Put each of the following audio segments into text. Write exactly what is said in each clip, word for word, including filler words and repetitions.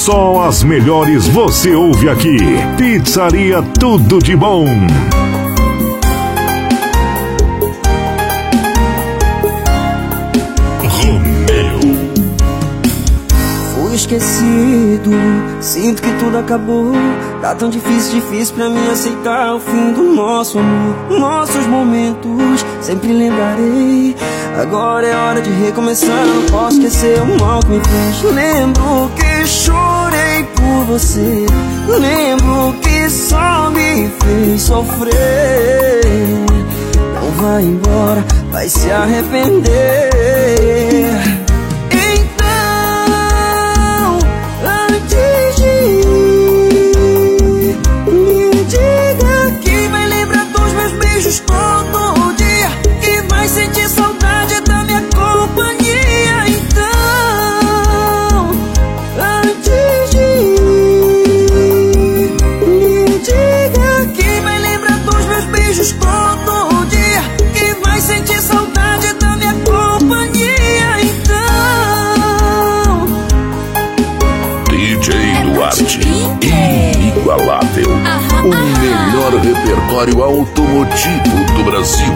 Só as melhores você ouve aqui. Pizzaria Tudo de Bom. Romeu. Fui esquecido, sinto que tudo acabou. Tá tão difícil, difícil pra mim aceitar o fim do nosso amor. Nossos momentos, sempre lembrarei. Agora é hora de recomeçar, não posso esquecer o mal que me fez. Lembro que chorei por você, lembro que só me fez sofrer. Não vai embora, vai se arrepender. Então, antes de ir, me diga que vai lembrar dos meus beijos todo dia, que vai sentir saudade da minha companhia. Então, antes de ir, me diga que vai lembrar dos meus beijos todo dia, que vai sentir saudade da minha companhia. Então, D J Duarte, inigualável. O melhor repertório automotivo do Brasil.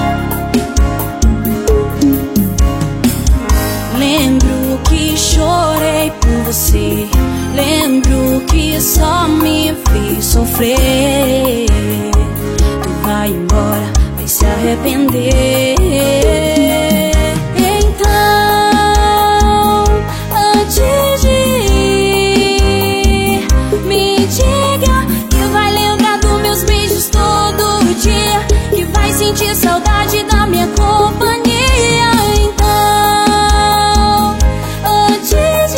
Lembro que chorei por você, lembro que só me fez sofrer. Tu vai embora, vai se arrepender. Então, antes de ir, me diga que vai lembrar dos meus beijos todo dia, que vai sentir saudade da minha companhia. Então, antes de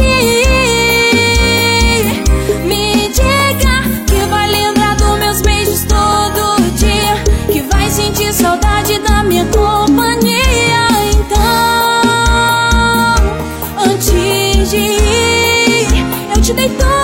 ir, me diga que vai lembrar dos meus beijos todo dia, que vai sentir saudade da minha companhia. Então, antes de ir, eu te dei tudo.